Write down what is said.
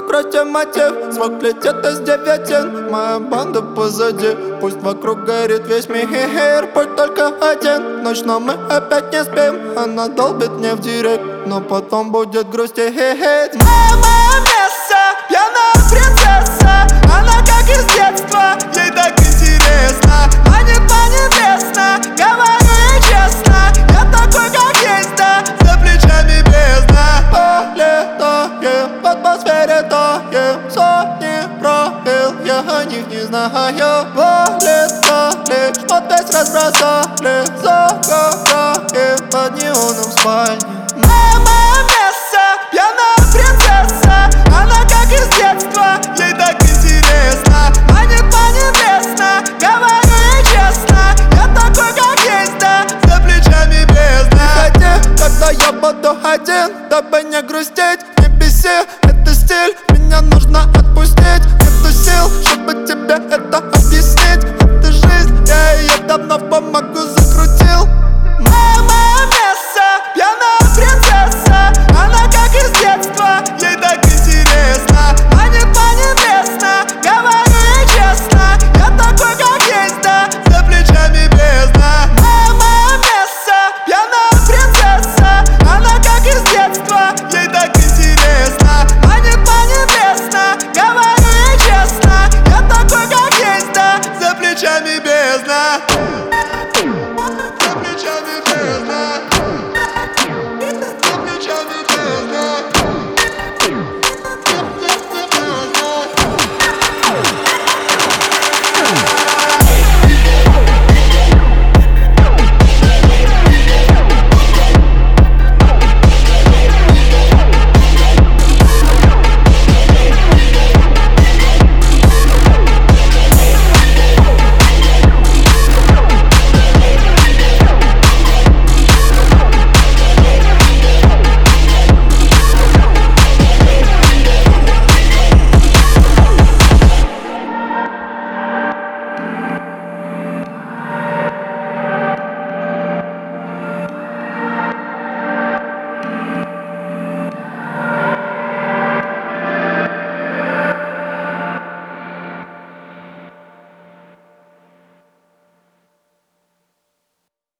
закройте мотив. Звук летит из 9, моя банда позади. Пусть вокруг горит весь мир, путь только один. Ночь, но мы опять не спим. Она долбит мне в директ, но потом будет грустить. Мама место, пьяная принцесса. Она как из детства, ей так интересно. Манит небесно, говорю ей честно. Я такой, как есть, да, за плечами бездна. Полетаем в атмосфере, таем. Сотни правил, я о них не знаю. Вылетали, что весь разбросали. Загораем под неоном в спальне. Мама место, пьяная принцесса. Она как из детства, ей так интересно. Манит небесно, говорю ей честно. Я такой, как есть, да, за плечами бездна. Приходи, когда я буду один, дабы не грустить, не беси.